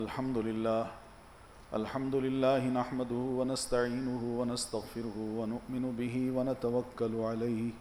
الحمد لله نحمده ونستعينه ونستغفره ونؤمن به ونتوكل عليه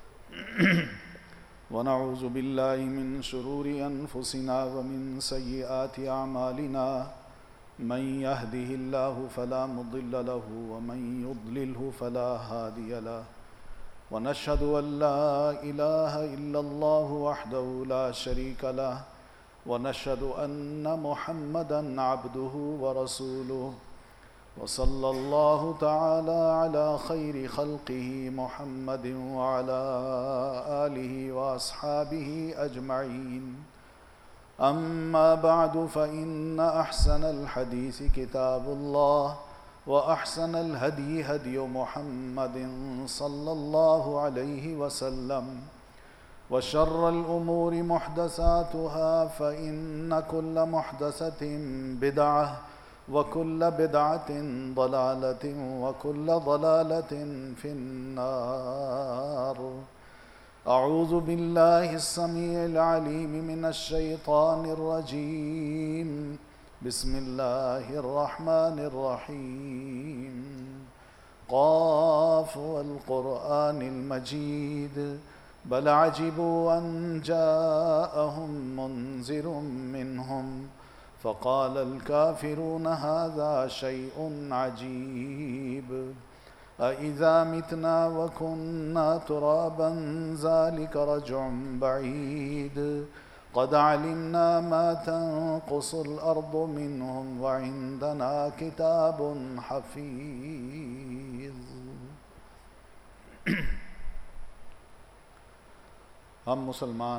ونعوذ بالله من شرور أنفسنا ومن سيئات أعمالنا من يهده الله فلا مضل له ومن يضلله فلا هادي له ونشهد أن لا إله إلا الله وحده لا شريك له ونشهد أن محمدًا عبده ورسوله وصلى الله تعالى على خير خلقه محمد وعلى آله وأصحابه أجمعين أما بعد فإن أحسن الحديث كتاب الله وأحسن الهدي هدي محمد صلى الله عليه وسلم وشر الأمور محدثاتها فإن كل محدثة بدعة وكل بدعة ضلالة وكل ضلالة في النار. أعوذ بالله السميع العليم من الشيطان الرجيم. بسم الله الرحمن الرحيم. قاف والقرآن المجيد بل عجبوا أن جاءهم منذر منهم فقال الكافرون هذا شيء عجيب أإذا متنا وكنا ترابا ذلك رجع بعيد قد علمنا ما تنقص الأرض منهم وعندنا كتاب حفيظ. ہم مسلمان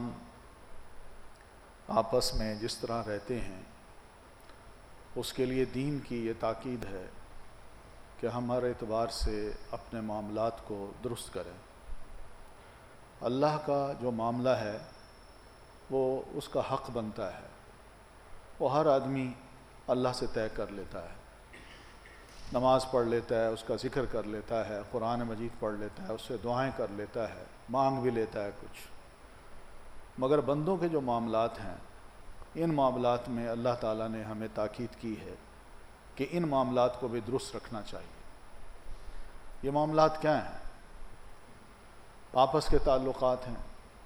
آپس میں جس طرح رہتے ہیں اس کے لیے دین کی یہ تاکید ہے کہ ہم ہر اعتبار سے اپنے معاملات کو درست کریں. اللہ کا جو معاملہ ہے وہ اس کا حق بنتا ہے. وہ ہر آدمی اللہ سے طے کر لیتا ہے، نماز پڑھ لیتا ہے، اس کا ذکر کر لیتا ہے، قرآن مجید پڑھ لیتا ہے، اس سے دعائیں کر لیتا ہے، مانگ بھی لیتا ہے کچھ. مگر بندوں کے جو معاملات ہیں ان معاملات میں اللہ تعالیٰ نے ہمیں تاکید کی ہے کہ ان معاملات کو بھی درست رکھنا چاہیے. یہ معاملات کیا ہیں؟ آپس کے تعلقات ہیں،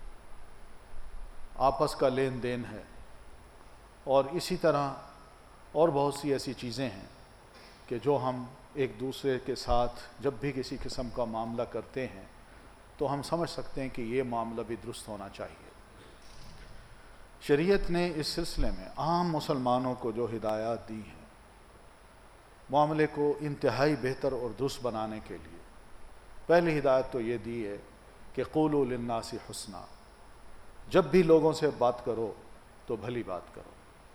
آپس کا لین دین ہے، اور اسی طرح اور بہت سی ایسی چیزیں ہیں کہ جو ہم ایک دوسرے کے ساتھ جب بھی کسی قسم کا معاملہ کرتے ہیں تو ہم سمجھ سکتے ہیں کہ یہ معاملہ بھی درست ہونا چاہیے. شریعت نے اس سلسلے میں عام مسلمانوں کو جو ہدایات دی ہیں معاملے کو انتہائی بہتر اور درست بنانے کے لیے، پہلی ہدایت تو یہ دی ہے کہ قولوا للناس حسنا. جب بھی لوگوں سے بات کرو تو بھلی بات کرو.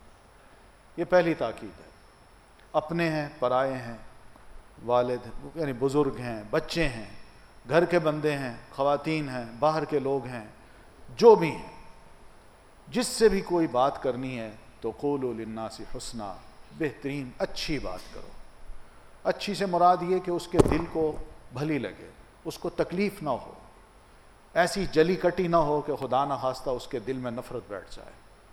یہ پہلی تاکید ہے. اپنے ہیں، پرائے ہیں، والد یعنی بزرگ ہیں، بچے ہیں، گھر کے بندے ہیں، خواتین ہیں، باہر کے لوگ ہیں، جو بھی ہیں، جس سے بھی کوئی بات کرنی ہے تو قولوا للناس حسنا، بہترین اچھی بات کرو. اچھی سے مراد یہ کہ اس کے دل کو بھلی لگے، اس کو تکلیف نہ ہو، ایسی جلی کٹی نہ ہو کہ خدا نہ خواستہ اس کے دل میں نفرت بیٹھ جائے،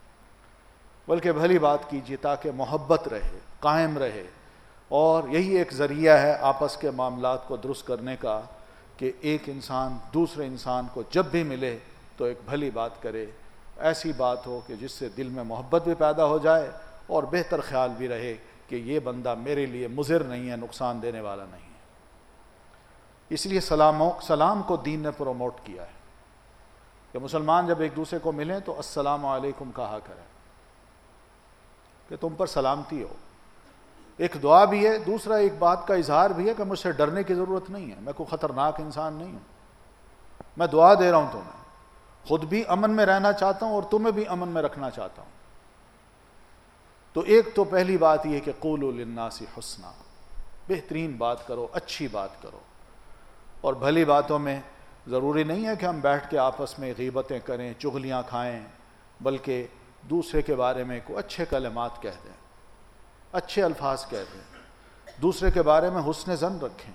بلکہ بھلی بات کیجیے تاکہ محبت رہے، قائم رہے. اور یہی ایک ذریعہ ہے آپس کے معاملات کو درست کرنے کا کہ ایک انسان دوسرے انسان کو جب بھی ملے تو ایک بھلی بات کرے، ایسی بات ہو کہ جس سے دل میں محبت بھی پیدا ہو جائے اور بہتر خیال بھی رہے کہ یہ بندہ میرے لیے مضر نہیں ہے، نقصان دینے والا نہیں ہے. اس لیے سلام کو دین نے پروموٹ کیا ہے کہ مسلمان جب ایک دوسرے کو ملیں تو السلام علیکم کہا کریں کہ تم پر سلامتی ہو. ایک دعا بھی ہے، دوسرا ایک بات کا اظہار بھی ہے کہ مجھ سے ڈرنے کی ضرورت نہیں ہے، میں کوئی خطرناک انسان نہیں ہوں، میں دعا دے رہا ہوں تمہیں، خود بھی امن میں رہنا چاہتا ہوں اور تمہیں بھی امن میں رکھنا چاہتا ہوں. تو ایک تو پہلی بات یہ کہ قولوا للناس حسنا، بہترین بات کرو، اچھی بات کرو. اور بھلی باتوں میں ضروری نہیں ہے کہ ہم بیٹھ کے آپس میں غیبتیں کریں، چغلیاں کھائیں، بلکہ دوسرے کے بارے میں کوئی اچھے کلمات کہہ دیں، اچھے الفاظ کہہ دیں، دوسرے کے بارے میں حسن ظن رکھیں.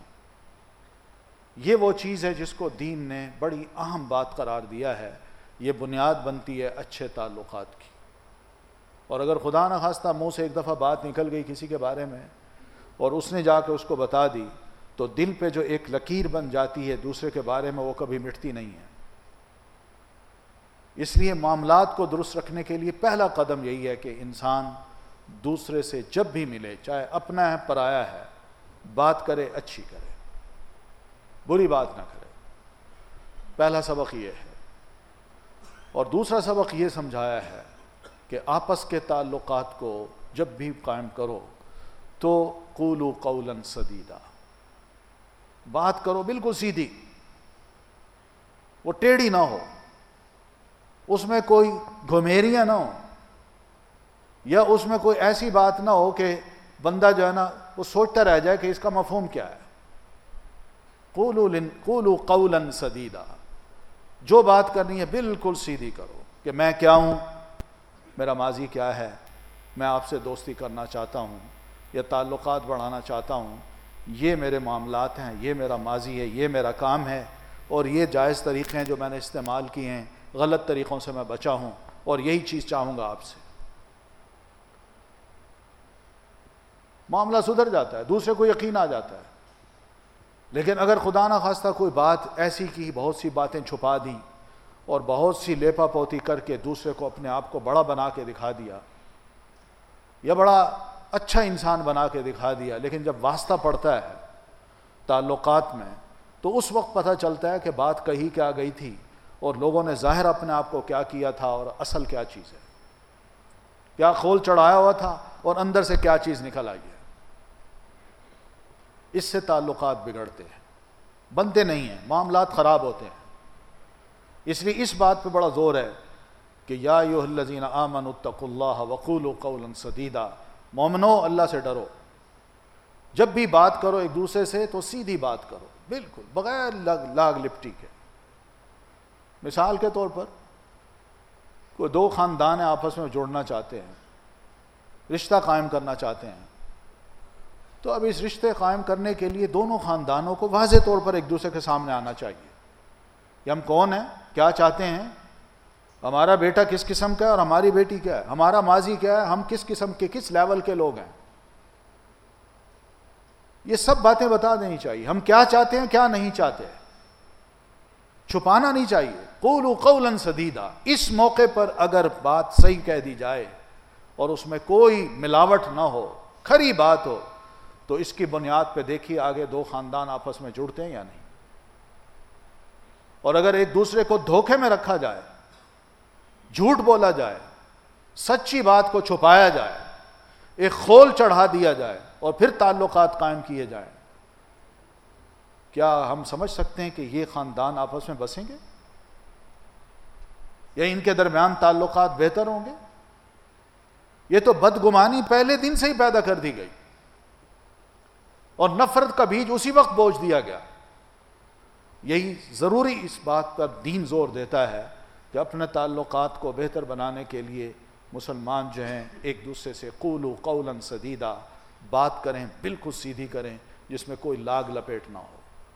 یہ وہ چیز ہے جس کو دین نے بڑی اہم بات قرار دیا ہے. یہ بنیاد بنتی ہے اچھے تعلقات کی. اور اگر خدا نہ خواستہ منہ سے ایک دفعہ بات نکل گئی کسی کے بارے میں اور اس نے جا کے اس کو بتا دی تو دل پہ جو ایک لکیر بن جاتی ہے دوسرے کے بارے میں وہ کبھی مٹتی نہیں ہے۔ اس لیے معاملات کو درست رکھنے کے لیے پہلا قدم یہی ہے کہ انسان دوسرے سے جب بھی ملے، چاہے اپنا ہے پرایا ہے، بات کرے اچھی کرے، بری بات نہ کرے۔ پہلا سبق یہ ہے۔ اور دوسرا سبق یہ سمجھایا ہے کہ آپس کے تعلقات کو جب بھی قائم کرو تو قولوا قولا سدیدا، بات کرو بالکل سیدھی، وہ ٹیڑھی نہ ہو، اس میں کوئی گھمیریاں نہ ہو، یا اس میں کوئی ایسی بات نہ ہو کہ بندہ جو ہے نا وہ سوچتا رہ جائے کہ اس کا مفہوم کیا ہے۔ قولوا قولا سدیدا، جو بات کرنی ہے بالکل سیدھی کرو کہ میں کیا ہوں، میرا ماضی کیا ہے، میں آپ سے دوستی کرنا چاہتا ہوں یا تعلقات بڑھانا چاہتا ہوں، یہ میرے معاملات ہیں، یہ میرا ماضی ہے، یہ میرا کام ہے، اور یہ جائز طریقے ہیں جو میں نے استعمال کیے ہیں، غلط طریقوں سے میں بچا ہوں اور یہی چیز چاہوں گا آپ سے۔ معاملہ سدھر جاتا ہے، دوسرے کو یقین آ جاتا ہے۔ لیکن اگر خدا نہ خواستہ کوئی بات ایسی کی، بہت سی باتیں چھپا دیں اور بہت سی لیپا پوتی کر کے دوسرے کو اپنے آپ کو بڑا بنا کے دکھا دیا یا بڑا اچھا انسان بنا کے دکھا دیا، لیکن جب واسطہ پڑتا ہے تعلقات میں تو اس وقت پتہ چلتا ہے کہ بات کہی کیا گئی تھی اور لوگوں نے ظاہر اپنے آپ کو کیا کیا تھا اور اصل کیا چیز ہے، کیا خول چڑھایا ہوا تھا اور اندر سے کیا چیز نکل آئی ہے۔ اس سے تعلقات بگڑتے ہیں، بنتے نہیں ہیں، معاملات خراب ہوتے ہیں۔ اس لیے اس بات پہ بڑا زور ہے کہ یا ایھا الذین آمنوا اتقوا اللہ وقولوا قولا سدیدا، مومنو اللہ سے ڈرو، جب بھی بات کرو ایک دوسرے سے تو سیدھی بات کرو، بالکل بغیر لاگ لپٹی کے۔ مثال کے طور پر کوئی دو خاندان آپس میں جوڑنا چاہتے ہیں، رشتہ قائم کرنا چاہتے ہیں، تو اب اس رشتے قائم کرنے کے لیے دونوں خاندانوں کو واضح طور پر ایک دوسرے کے سامنے آنا چاہیے کہ ہم کون ہیں، کیا چاہتے ہیں، ہمارا بیٹا کس قسم کا ہے اور ہماری بیٹی کیا ہے، ہمارا ماضی کیا ہے، ہم کس قسم کے کس لیول کے لوگ ہیں، یہ سب باتیں بتا دینی چاہیے۔ ہم کیا چاہتے ہیں، کیا نہیں چاہتے، چھپانا نہیں چاہیے۔ قولوا قولا سدیدا، اس موقع پر اگر بات صحیح کہہ دی جائے اور اس میں کوئی ملاوٹ نہ ہو، کھری بات ہو، تو اس کی بنیاد پہ دیکھیے آگے دو خاندان آپس میں جڑتے ہیں یا نہیں۔ اور اگر ایک دوسرے کو دھوکے میں رکھا جائے، جھوٹ بولا جائے، سچی بات کو چھپایا جائے، ایک خول چڑھا دیا جائے اور پھر تعلقات قائم کیے جائیں، کیا ہم سمجھ سکتے ہیں کہ یہ خاندان آپس میں بسیں گے یا ان کے درمیان تعلقات بہتر ہوں گے؟ یہ تو بدگمانی پہلے دن سے ہی پیدا کر دی گئی اور نفرت کا بیج اسی وقت بوجھ دیا گیا۔ یہی ضروری اس بات پر دین زور دیتا ہے کہ اپنے تعلقات کو بہتر بنانے کے لیے مسلمان جو ہیں ایک دوسرے سے قولوا قولا سدیدا، بات کریں بالکل سیدھی کریں جس میں کوئی لاگ لپیٹ نہ ہو۔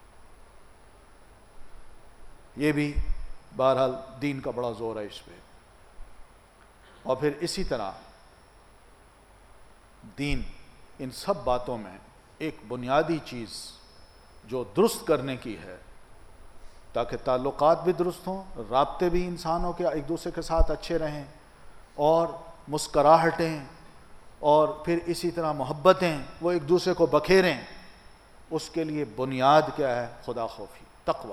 یہ بھی بہرحال دین کا بڑا زور ہے اس پہ۔ اور پھر اسی طرح دین ان سب باتوں میں ایک بنیادی چیز جو درست کرنے کی ہے تاکہ تعلقات بھی درست ہوں، رابطے بھی انسانوں کے ایک دوسرے کے ساتھ اچھے رہیں اور مسکراہٹیں اور پھر اسی طرح محبتیں وہ ایک دوسرے کو بکھیریں، اس کے لیے بنیاد کیا ہے؟ خدا خوفی، تقوی۔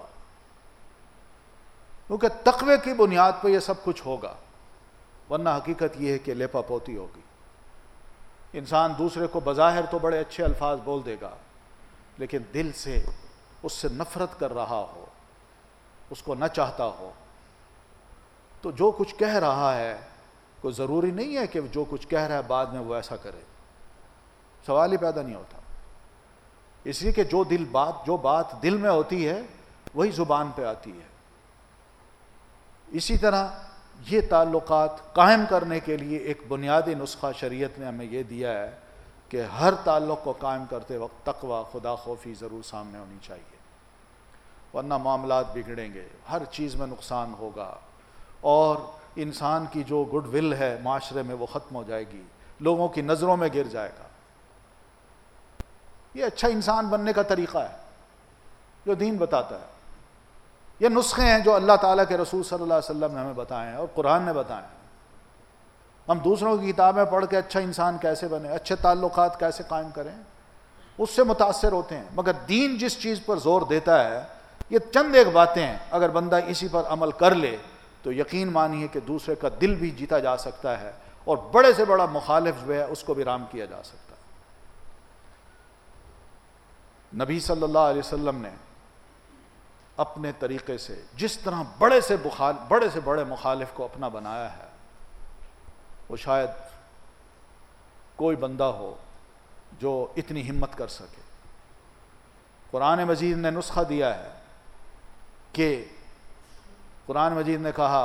کیونکہ تقوی کی بنیاد پہ یہ سب کچھ ہوگا، ورنہ حقیقت یہ ہے کہ لیپا پوتی ہوگی۔ انسان دوسرے کو بظاہر تو بڑے اچھے الفاظ بول دے گا، لیکن دل سے اس سے نفرت کر رہا ہو، اس کو نہ چاہتا ہو، تو جو کچھ کہہ رہا ہے کوئی ضروری نہیں ہے کہ جو کچھ کہہ رہا ہے بعد میں وہ ایسا کرے، سوال ہی پیدا نہیں ہوتا۔ اس لیے کہ جو بات دل میں ہوتی ہے وہی زبان پہ آتی ہے۔ اسی طرح یہ تعلقات قائم کرنے کے لیے ایک بنیادی نسخہ شریعت نے ہمیں یہ دیا ہے کہ ہر تعلق کو قائم کرتے وقت تقوی، خدا خوفی ضرور سامنے ہونی چاہیے، ورنہ معاملات بگڑیں گے، ہر چیز میں نقصان ہوگا اور انسان کی جو گڈ ول ہے معاشرے میں وہ ختم ہو جائے گی، لوگوں کی نظروں میں گر جائے گا۔ یہ اچھا انسان بننے کا طریقہ ہے جو دین بتاتا ہے۔ یہ نسخے ہیں جو اللہ تعالیٰ کے رسول صلی اللہ علیہ وسلم نے ہمیں بتائے ہیں اور قرآن نے بتائے ہیں۔ ہم دوسروں کی کتابیں پڑھ کے اچھا انسان کیسے بنے، اچھے تعلقات کیسے قائم کریں، اس سے متاثر ہوتے ہیں، مگر دین جس چیز پر زور دیتا ہے، یہ چند ایک باتیں ہیں، اگر بندہ اسی پر عمل کر لے تو یقین مانیے کہ دوسرے کا دل بھی جیتا جا سکتا ہے اور بڑے سے بڑا مخالف جو ہے اس کو بھی رام کیا جا سکتا ہے۔ نبی صلی اللہ علیہ وسلم نے اپنے طریقے سے جس طرح بڑے سے بڑے مخالف کو اپنا بنایا ہے، وہ شاید کوئی بندہ ہو جو اتنی ہمت کر سکے۔ قرآن مجید نے نسخہ دیا ہے کہ قرآن مجید نے کہا،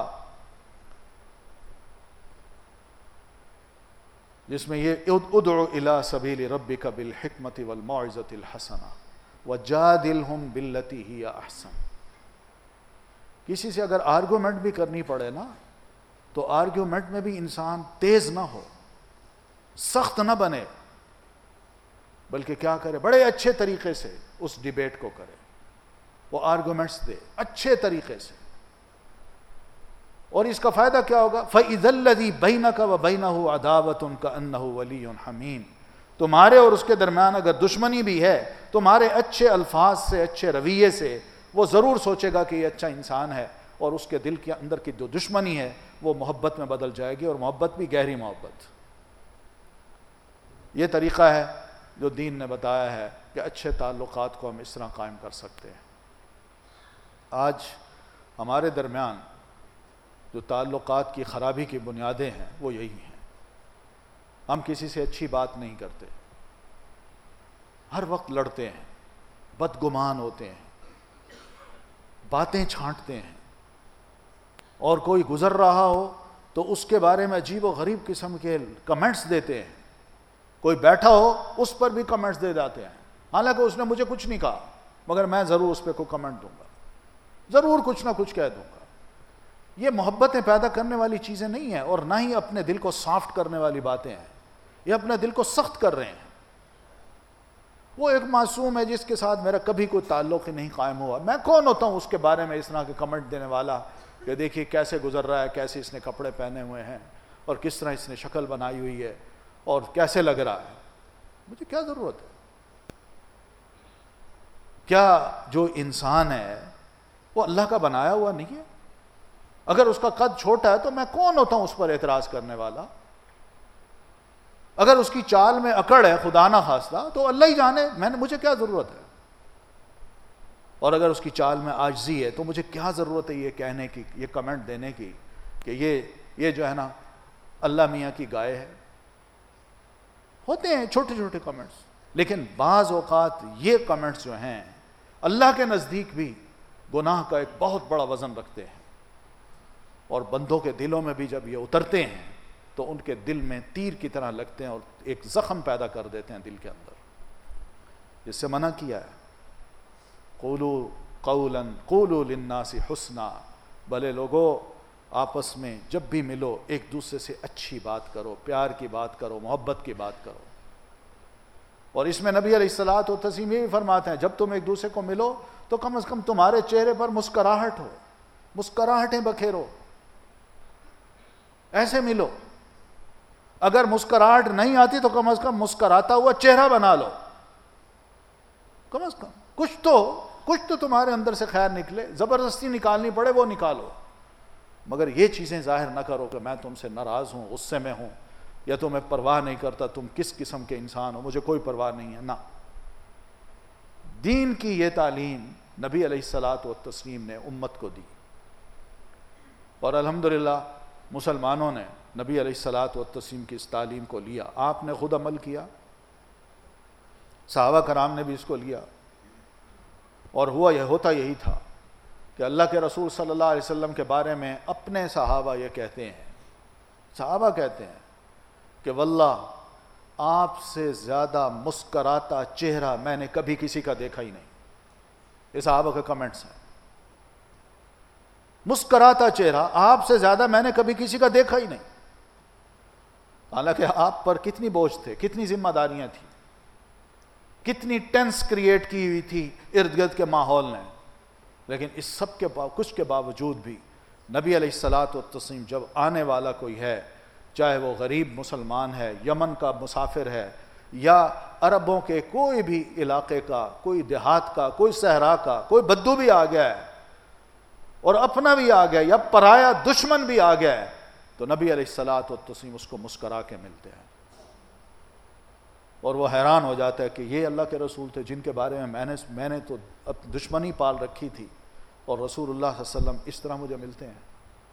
جس میں یہ ادعو الی سبیل ربک بالحکمت والموعظۃ الحسنہ وجادلہم باللتی ہی احسن۔ کسی سے اگر آرگومنٹ بھی کرنی پڑے نا تو آرگومنٹ میں بھی انسان تیز نہ ہو، سخت نہ بنے، بلکہ کیا کرے، بڑے اچھے طریقے سے اس ڈیبیٹ کو کرے، وہ آرگومنٹس دے اچھے طریقے سے۔ اور اس کا فائدہ کیا ہوگا؟ فَإِذَا الَّذِي بَيْنَكَ وَبَيْنَهُ عَدَاوَةٌ كَأَنَّهُ وَلِيٌّ حَمِيمٌ، تمہارے اور اس کے درمیان اگر دشمنی بھی ہے، تمہارے اچھے الفاظ سے، اچھے رویے سے وہ ضرور سوچے گا کہ یہ اچھا انسان ہے، اور اس کے دل کے اندر کی جو دشمنی ہے وہ محبت میں بدل جائے گی، اور محبت بھی گہری محبت۔ یہ طریقہ ہے جو دین نے بتایا ہے کہ اچھے تعلقات کو ہم اس طرح قائم کر سکتے ہیں۔ آج ہمارے درمیان جو تعلقات کی خرابی کی بنیادیں ہیں وہ یہی ہیں، ہم کسی سے اچھی بات نہیں کرتے، ہر وقت لڑتے ہیں، بدگمان ہوتے ہیں، باتیں چھانٹتے ہیں، اور کوئی گزر رہا ہو تو اس کے بارے میں عجیب و غریب قسم کے کمنٹس دیتے ہیں، کوئی بیٹھا ہو اس پر بھی کمنٹس دے جاتے ہیں، حالانکہ اس نے مجھے کچھ نہیں کہا مگر میں ضرور اس پہ کوئی کمنٹ دوں گا، ضرور کچھ نہ کچھ کہہ دوں گا۔ یہ محبتیں پیدا کرنے والی چیزیں نہیں ہیں، اور نہ ہی اپنے دل کو سافٹ کرنے والی باتیں ہیں، یہ اپنے دل کو سخت کر رہے ہیں۔ وہ ایک معصوم ہے جس کے ساتھ میرا کبھی کوئی تعلق ہی نہیں قائم ہوا، میں کون ہوتا ہوں اس کے بارے میں اس طرح کے کمنٹ دینے والا کہ دیکھیے کیسے گزر رہا ہے، کیسے اس نے کپڑے پہنے ہوئے ہیں، اور کس طرح اس نے شکل بنائی ہوئی ہے، اور کیسے لگ رہا ہے، مجھے کیا ضرورت ہے؟ کیا جو انسان ہے وہ اللہ کا بنایا ہوا نہیں ہے؟ اگر اس کا قد چھوٹا ہے تو میں کون ہوتا ہوں اس پر اعتراض کرنے والا؟ اگر اس کی چال میں اکڑ ہے خدا نہ خواستہ تو اللہ ہی جانے، مجھے کیا ضرورت ہے؟ اور اگر اس کی چال میں عاجزی ہے تو مجھے کیا ضرورت ہے یہ کہنے کی، یہ کمنٹ دینے کی کہ یہ جو ہے نا اللہ میاں کی گائے ہے؟ ہوتے ہیں چھوٹے چھوٹے کمنٹس، لیکن بعض اوقات یہ کمنٹس جو ہیں اللہ کے نزدیک بھی گناہ کا ایک بہت بڑا وزن رکھتے ہیں، اور بندوں کے دلوں میں بھی جب یہ اترتے ہیں تو ان کے دل میں تیر کی طرح لگتے ہیں اور ایک زخم پیدا کر دیتے ہیں دل کے اندر۔ جس سے منع کیا ہے، قولوا للناس حسنا، بھلے لوگوں آپس میں جب بھی ملو ایک دوسرے سے اچھی بات کرو، پیار کی بات کرو، محبت کی بات کرو۔ اور اس میں نبی علیہ الصلوۃ والتسلیم یہ بھی فرماتے ہیں جب تم ایک دوسرے کو ملو تو کم از کم تمہارے چہرے پر مسکراہٹ ہو، مسکراہٹیں بکھیرو، ایسے ملو۔ اگر مسکراہٹ نہیں آتی تو کم از کم مسکراتا ہوا چہرہ بنا لو، کم از کم کچھ تو تمہارے اندر سے خیر نکلے، زبردستی نکالنی پڑے وہ نکالو، مگر یہ چیزیں ظاہر نہ کرو کہ میں تم سے ناراض ہوں، غصے میں ہوں، یا تمہیں پرواہ نہیں کرتا تم کس قسم کے انسان ہو، مجھے کوئی پرواہ نہیں ہے، نہ۔ دین کی یہ تعلیم نبی علیہ الصلوۃ والتسلیم نے امت کو دی، اور الحمدللہ مسلمانوں نے نبی علیہ الصلوۃ والتسلیم کی اس تعلیم کو لیا، آپ نے خود عمل کیا، صحابہ کرام نے بھی اس کو لیا، اور ہوتا یہی تھا کہ اللہ کے رسول صلی اللہ علیہ وسلم کے بارے میں اپنے صحابہ یہ کہتے ہیں، صحابہ کہتے ہیں کہ واللہ آپ سے زیادہ مسکراتا چہرہ میں نے کبھی کسی کا دیکھا ہی نہیں۔ یہ صحابہ کے کمنٹس ہیں۔ مسکراتا چہرہ آپ سے زیادہ میں نے کبھی کسی کا دیکھا ہی نہیں. حالانکہ آپ پر کتنی بوجھ تھے, کتنی ذمہ داریاں تھیں, کتنی ٹینس کریٹ کی ہوئی تھی ارد گرد کے ماحول نے, لیکن اس سب کے کچھ کے باوجود بھی نبی علیہ الصلاۃ والتسلیم جب آنے والا کوئی ہے, چاہے وہ غریب مسلمان ہے, یمن کا مسافر ہے, یا عربوں کے کوئی بھی علاقے کا, کوئی دیہات کا, کوئی صحرا کا, کوئی بدو بھی آ گیا ہے اور اپنا بھی آ گیا یا پرایا دشمن بھی آ گیا ہے, تو نبی علیہ الصلاۃ والتسلیم اس کو مسکرا کے ملتے ہیں. اور وہ حیران ہو جاتا ہے کہ یہ اللہ کے رسول تھے جن کے بارے میں میں نے تو دشمنی پال رکھی تھی, اور رسول اللہ صلی اللہ علیہ وسلم اس طرح مجھے ملتے ہیں.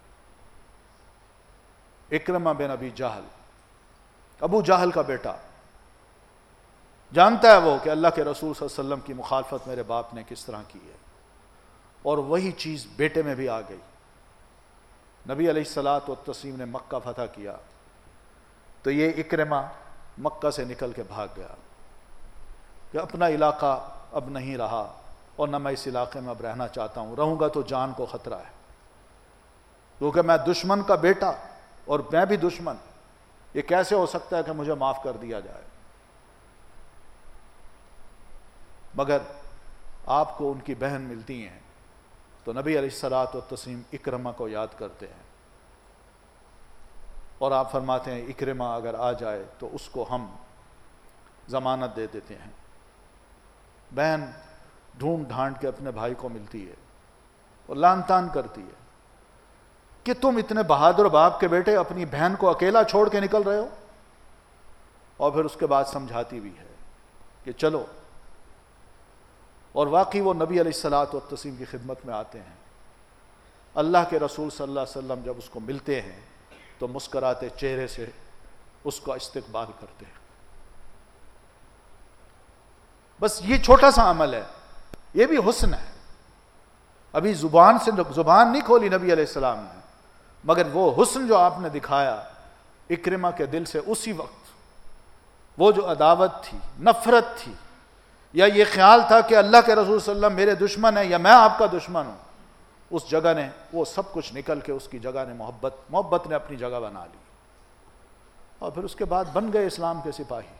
اکرمہ بن ابی جہل, ابو جہل کا بیٹا, جانتا ہے وہ کہ اللہ کے رسول صلی اللہ علیہ وسلم کی مخالفت میرے باپ نے کس طرح کی ہے, اور وہی چیز بیٹے میں بھی آ گئی. نبی علیہ الصلاۃ والتسلیم نے مکہ فتح کیا تو یہ اکرمہ مکہ سے نکل کے بھاگ گیا کہ اپنا علاقہ اب نہیں رہا, اور نہ میں اس علاقے میں اب رہنا چاہتا ہوں, رہوں گا تو جان کو خطرہ ہے, کیونکہ میں دشمن کا بیٹا اور میں بھی دشمن, یہ کیسے ہو سکتا ہے کہ مجھے معاف کر دیا جائے. مگر آپ کو ان کی بہن ملتی ہیں تو نبی علیہ الصلاۃ والتسلیم اکرمہ کو یاد کرتے ہیں, اور آپ فرماتے ہیں اکرمہ اگر آ جائے تو اس کو ہم ضمانت دے دیتے ہیں. بہن ڈھونڈ ڈھانڈ کے اپنے بھائی کو ملتی ہے اور لان تان کرتی ہے کہ تم اتنے بہادر باپ کے بیٹے اپنی بہن کو اکیلا چھوڑ کے نکل رہے ہو, اور پھر اس کے بعد سمجھاتی بھی ہے کہ چلو. اور واقعی وہ نبی علیہ الصلاۃ والتسلیم کی خدمت میں آتے ہیں. اللہ کے رسول صلی اللہ علیہ وسلم جب اس کو ملتے ہیں تو مسکراتے چہرے سے اس کا استقبال کرتے ہیں. بس یہ چھوٹا سا عمل ہے, یہ بھی حسن ہے. ابھی زبان نہیں کھولی نبی علیہ السلام نے, مگر وہ حسن جو آپ نے دکھایا اکرمہ کے دل سے اسی وقت وہ جو عداوت تھی, نفرت تھی, یا یہ خیال تھا کہ اللہ کے رسول صلی اللہ علیہ وسلم میرے دشمن ہیں یا میں آپ کا دشمن ہوں, اس جگہ نے وہ سب کچھ نکل کے اس کی جگہ نے محبت نے اپنی جگہ بنا لی, اور پھر اس کے بعد بن گئے اسلام کے سپاہی.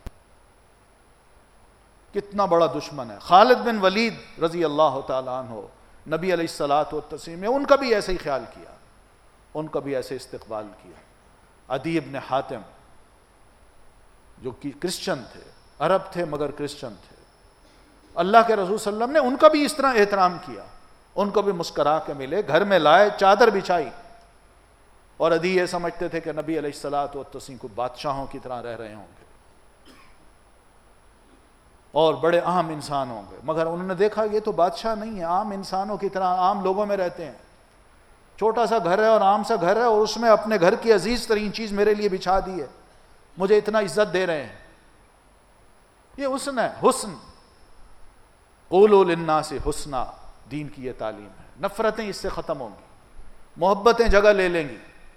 کتنا بڑا دشمن ہے خالد بن ولید رضی اللہ تعالیٰ عنہ, نبی علیہ الصلاۃ والتسلیم نے ان کا بھی ایسے ہی خیال کیا, ان کا بھی ایسے استقبال کیا. عدی بن حاتم جو کہ کرسچن تھے, عرب تھے مگر کرسچن تھے, اللہ کے رسول صلی اللہ علیہ وسلم نے ان کا بھی اس طرح احترام کیا, ان کو بھی مسکرا کے ملے, گھر میں لائے, چادر بچھائی, اور عدی یہ سمجھتے تھے کہ نبی علیہ الصلاۃ والتسلیم کو بادشاہوں کی طرح رہ رہے ہوں گے اور بڑے عام انسان ہوں گے, مگر انہوں نے دیکھا یہ تو بادشاہ نہیں ہے, عام انسانوں کی طرح عام لوگوں میں رہتے ہیں. چھوٹا سا گھر ہے اور عام سا گھر ہے, اور اس میں اپنے گھر کی عزیز ترین چیز میرے لیے بچھا دی ہے, مجھے اتنا عزت دے رہے ہیں. یہ حسن ہے, حسن. قولوا للناس حسنا, دین کی یہ تعلیم ہے. نفرتیں اس سے ختم ہوں گی, محبتیں جگہ لے لیں گی.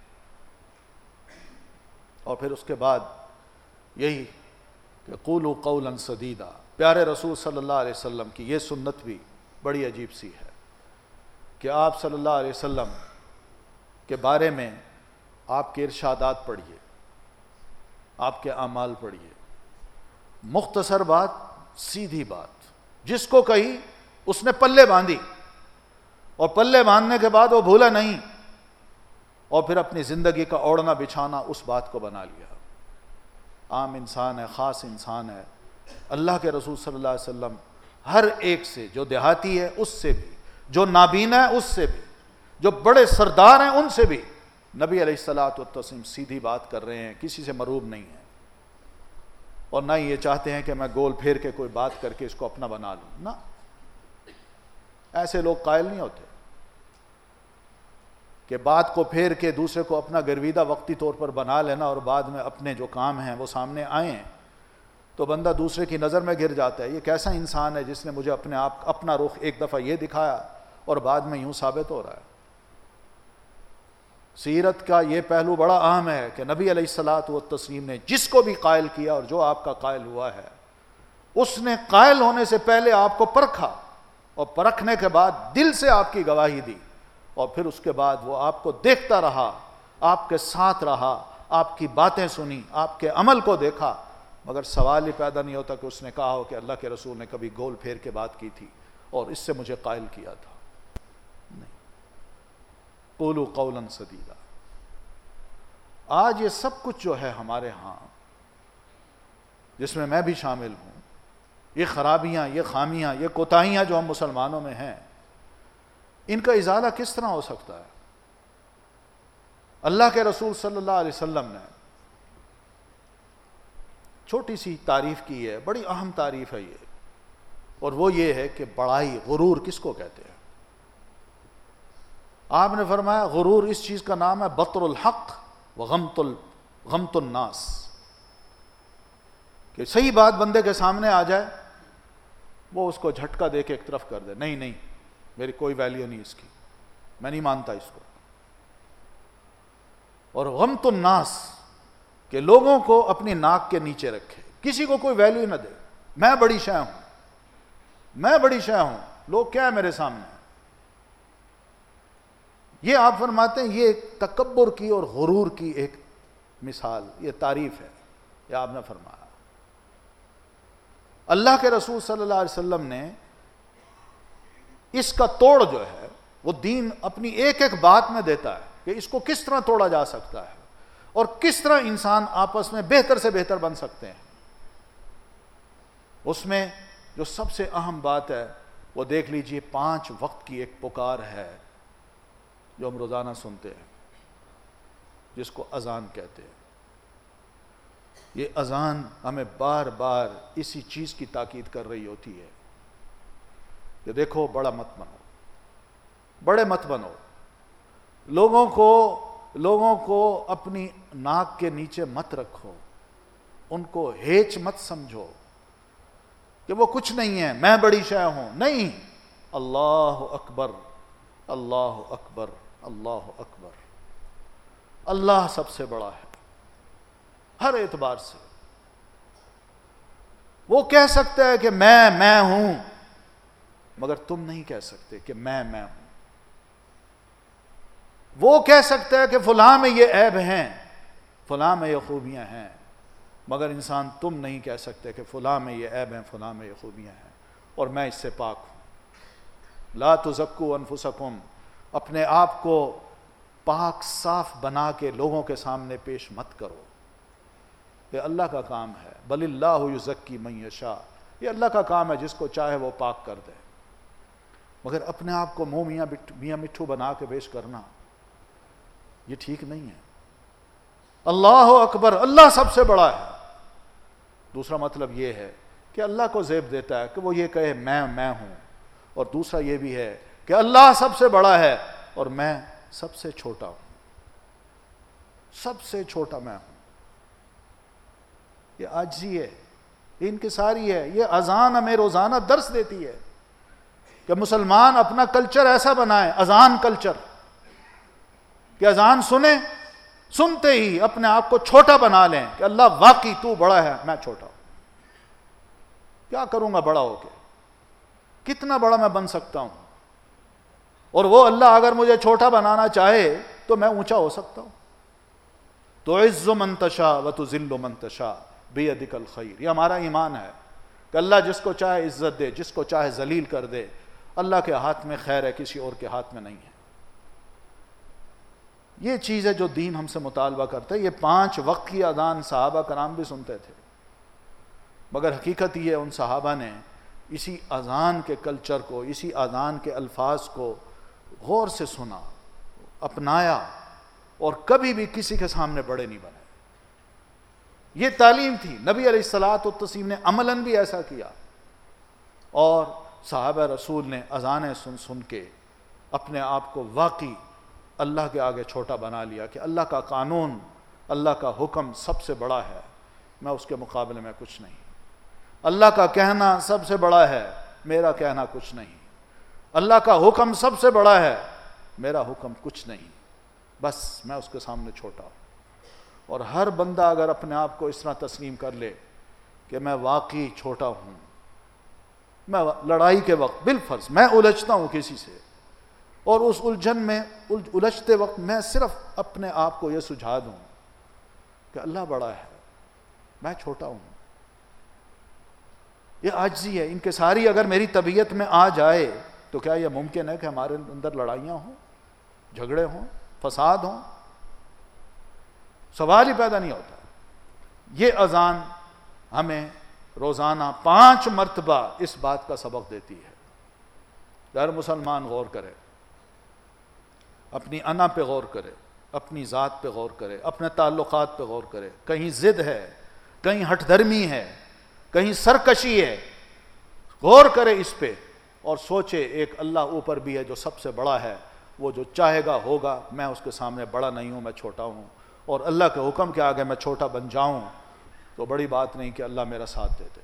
اور پھر اس کے بعد یہی کہ قولوا قولا سدیدا, پیارے رسول صلی اللہ علیہ وسلم کی یہ سنت بھی بڑی عجیب سی ہے کہ آپ صلی اللہ علیہ وسلم کے بارے میں آپ کے ارشادات پڑھیے, آپ کے اعمال پڑھیے. مختصر بات, سیدھی بات, جس کو کہی اس نے پلے باندھی, اور پلے باندھنے کے بعد وہ بھولا نہیں, اور پھر اپنی زندگی کا اوڑھنا بچھانا اس بات کو بنا لیا. عام انسان ہے, خاص انسان ہے, اللہ کے رسول صلی اللہ علیہ وسلم ہر ایک سے, جو دیہاتی ہے اس سے بھی, جو نابینا ہے اس سے بھی, جو بڑے سردار ہیں ان سے بھی, نبی علیہ الصلاۃ والتسلیم سیدھی بات کر رہے ہیں, کسی سے مروب نہیں ہے, اور نہ یہ چاہتے ہیں کہ میں گول پھیر کے کوئی بات کر کے اس کو اپنا بنا لوں. نہ, ایسے لوگ قائل نہیں ہوتے کہ بات کو پھیر کے دوسرے کو اپنا گرویدہ وقتی طور پر بنا لینا, اور بعد میں اپنے جو کام ہیں وہ سامنے آئیں تو بندہ دوسرے کی نظر میں گر جاتا ہے. یہ کیسا انسان ہے جس نے مجھے اپنا رخ ایک دفعہ یہ دکھایا اور بعد میں یوں ثابت ہو رہا ہے. سیرت کا یہ پہلو بڑا اہم ہے کہ نبی علیہ الصلاۃ والتسلیم نے جس کو بھی قائل کیا اور جو آپ کا قائل ہوا ہے, اس نے قائل ہونے سے پہلے آپ کو پرکھا, اور پرکھنے کے بعد دل سے آپ کی گواہی دی, اور پھر اس کے بعد وہ آپ کو دیکھتا رہا، آپ کے ساتھ رہا، آپ کی باتیں سنی، آپ کے عمل کو دیکھا، مگر سوال ہی پیدا نہیں ہوتا کہ اس نے کہا ہو کہ اللہ کے رسول نے کبھی گول پھیر کے بات کی تھی اور اس سے مجھے قائل کیا تھا. نہیں. قولوا قولا سدیدا. آج یہ سب کچھ جو ہے ہمارے ہاں، جس میں میں بھی شامل ہوں، یہ خرابیاں، یہ خامیاں، یہ کوتاہیاں جو ہم مسلمانوں میں ہیں، ان کا ازالہ کس طرح ہو سکتا ہے؟ اللہ کے رسول صلی اللہ علیہ وسلم نے چھوٹی سی تعریف کی ہے، بڑی اہم تعریف ہے یہ، اور وہ یہ ہے کہ بڑائی، غرور کس کو کہتے ہیں؟ آپ نے فرمایا غرور اس چیز کا نام ہے بطر الحق وغمط الناس، کہ صحیح بات بندے کے سامنے آ جائے، وہ اس کو جھٹکا دے کے ایک طرف کر دے، نہیں نہیں میری کوئی ویلیو نہیں اس کی، میں نہیں مانتا اس کو. اور غمط الناس، کہ لوگوں کو اپنی ناک کے نیچے رکھے، کسی کو کوئی ویلیو نہ دے، میں بڑی شے ہوں، میں بڑی شے ہوں، لوگ کیا ہے میرے سامنے. یہ آپ فرماتے ہیں یہ ایک تکبر کی اور غرور کی ایک مثال، یہ تعریف ہے، یہ آپ نے فرمایا. اللہ کے رسول صلی اللہ علیہ وسلم نے اس کا توڑ جو ہے وہ دین اپنی ایک ایک بات میں دیتا ہے کہ اس کو کس طرح توڑا جا سکتا ہے اور کس طرح انسان آپس میں بہتر سے بہتر بن سکتے ہیں. اس میں جو سب سے اہم بات ہے وہ دیکھ لیجئے، 5 وقت کی ایک پکار ہے جو ہم روزانہ سنتے ہیں، جس کو اذان کہتے ہیں. یہ اذان ہمیں بار بار اسی چیز کی تاکید کر رہی ہوتی ہے کہ دیکھو بڑا مت بنو، بڑے مت بنو، لوگوں کو اپنی ناک کے نیچے مت رکھو، ان کو ہیچ مت سمجھو کہ وہ کچھ نہیں ہے، میں بڑی شے ہوں. نہیں، اللہ اکبر، اللہ اکبر، اللہ اکبر. اللہ سب سے بڑا ہے ہر اعتبار سے. وہ کہہ سکتا ہے کہ میں ہوں، مگر تم نہیں کہہ سکتے کہ میں ہوں. وہ کہہ سکتا ہے کہ فلاں میں یہ عیب ہیں، فلاں میں یہ خوبیاں ہیں، مگر انسان تم نہیں کہہ سکتے کہ فلاں میں یہ عیب ہیں، فلاں میں یہ خوبیاں ہیں، اور میں اس سے پاک ہوں. لا تزکوا انفسکم، اپنے آپ کو پاک صاف بنا کے لوگوں کے سامنے پیش مت کرو. یہ اللہ کا کام ہے. بل اللہ یزکی من یشاء، یہ اللہ کا کام ہے، جس کو چاہے وہ پاک کر دے. مگر اپنے آپ کو میاں مٹھو بنا کے پیش کرنا یہ ٹھیک نہیں ہے. اللہ اکبر، اللہ سب سے بڑا ہے. دوسرا مطلب یہ ہے کہ اللہ کو زیب دیتا ہے کہ وہ یہ کہے میں ہوں، اور دوسرا یہ بھی ہے کہ اللہ سب سے بڑا ہے اور میں سب سے چھوٹا ہوں، سب سے چھوٹا میں ہوں. یہ عاجزی ہے، یہ انکساری ہے. یہ اذان ہمیں روزانہ درس دیتی ہے کہ مسلمان اپنا کلچر ایسا بنائے، اذان کلچر، کہ اذان سنیں، سنتے ہی اپنے آپ کو چھوٹا بنا لیں کہ اللہ واقعی تو بڑا ہے، میں چھوٹا ہوں. کیا کروں گا بڑا ہو کے؟ کتنا بڑا میں بن سکتا ہوں؟ اور وہ اللہ اگر مجھے چھوٹا بنانا چاہے تو میں اونچا ہو سکتا ہوں. تعز من تشاء وتذل من تشاء بیدک الخیر. یہ ہمارا ایمان ہے کہ اللہ جس کو چاہے عزت دے، جس کو چاہے ذلیل کر دے. اللہ کے ہاتھ میں خیر ہے، کسی اور کے ہاتھ میں نہیں ہے. یہ چیز ہے جو دین ہم سے مطالبہ کرتا ہے. یہ 5 وقت کی اذان صحابہ کرام بھی سنتے تھے، مگر حقیقت یہ ان صحابہ نے اسی اذان کے کلچر کو، اسی اذان کے الفاظ کو غور سے سنا، اپنایا، اور کبھی بھی کسی کے سامنے بڑے نہیں بنے. یہ تعلیم تھی. نبی علیہ الصلوۃ والتسلیم نے عملاً بھی ایسا کیا، اور صحابہ رسول نے اذانیں سن کے اپنے آپ کو واقعی اللہ کے آگے چھوٹا بنا لیا کہ اللہ کا قانون، اللہ کا حکم سب سے بڑا ہے، میں اس کے مقابلے میں کچھ نہیں. اللہ کا کہنا سب سے بڑا ہے، میرا کہنا کچھ نہیں. اللہ کا حکم سب سے بڑا ہے، میرا حکم کچھ نہیں. بس میں اس کے سامنے چھوٹا ہوں. اور ہر بندہ اگر اپنے آپ کو اس طرح تسلیم کر لے کہ میں واقعی چھوٹا ہوں، میں لڑائی کے وقت بالفرض میں الجھتا ہوں کسی سے، اور اس الجھن میں الجھتے وقت میں صرف اپنے آپ کو یہ سجھا دوں کہ اللہ بڑا ہے، میں چھوٹا ہوں. یہ عاجزی ہے. انکساری اگر میری طبیعت میں آ جائے تو کیا یہ ممکن ہے کہ ہمارے اندر لڑائیاں ہوں، جھگڑے ہوں، فساد ہوں؟ سوال ہی پیدا نہیں ہوتا. یہ اذان ہمیں روزانہ 5 مرتبہ اس بات کا سبق دیتی ہے. غیر مسلمان غور کرے، اپنی انا پہ غور کرے، اپنی ذات پہ غور کرے، اپنے تعلقات پہ غور کرے. کہیں ضد ہے، کہیں ہٹ دھرمی ہے، کہیں سرکشی ہے. غور کرے اس پہ اور سوچے ایک اللہ اوپر بھی ہے جو سب سے بڑا ہے. وہ جو چاہے گا ہوگا. میں اس کے سامنے بڑا نہیں ہوں، میں چھوٹا ہوں. اور اللہ کے حکم کے آگے میں چھوٹا بن جاؤں تو بڑی بات نہیں کہ اللہ میرا ساتھ دے دے.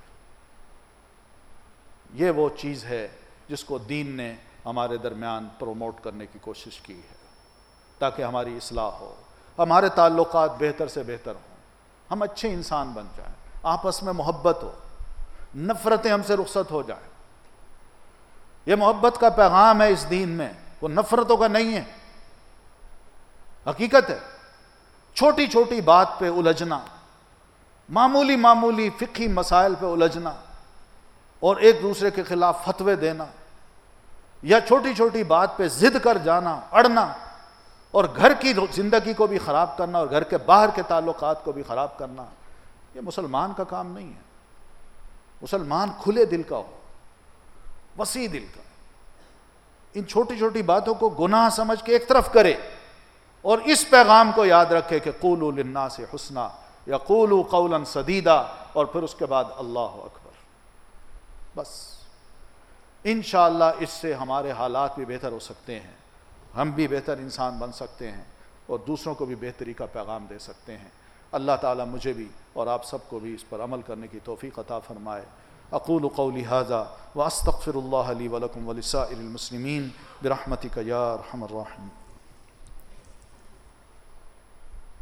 یہ وہ چیز ہے جس کو دین نے ہمارے درمیان پروموٹ کرنے کی کوشش کی ہے تاکہ ہماری اصلاح ہو، ہمارے تعلقات بہتر سے بہتر ہوں، ہم اچھے انسان بن جائیں، آپس میں محبت ہو، نفرتیں ہم سے رخصت ہو جائیں. یہ محبت کا پیغام ہے اس دین میں، وہ نفرتوں کا نہیں ہے. حقیقت ہے. چھوٹی چھوٹی بات پہ الجھنا، معمولی معمولی فقہی مسائل پہ الجھنا اور ایک دوسرے کے خلاف فتوے دینا، یا چھوٹی چھوٹی بات پہ ضد کر جانا، اڑنا، اور گھر کی زندگی کو بھی خراب کرنا اور گھر کے باہر کے تعلقات کو بھی خراب کرنا، یہ مسلمان کا کام نہیں ہے. مسلمان کھلے دل کا ہو، وسیع دل کا. ان چھوٹی چھوٹی باتوں کو گناہ سمجھ کے ایک طرف کرے اور اس پیغام کو یاد رکھے کہ قولوا للناس حسنا یا قولوا قولا سدیدا، اور پھر اس کے بعد اللہ اکبر. بس انشاءاللہ اس سے ہمارے حالات بھی بہتر ہو سکتے ہیں، ہم بھی بہتر انسان بن سکتے ہیں اور دوسروں کو بھی بہتری کا پیغام دے سکتے ہیں. اللہ تعالیٰ مجھے بھی اور آپ سب کو بھی اس پر عمل کرنے کی توفیق عطا فرمائے. اقول قولی ھذا واستغفر اللہ لی ولکم ولسائر المسلمین برحمتک یا ارحم الراحمین.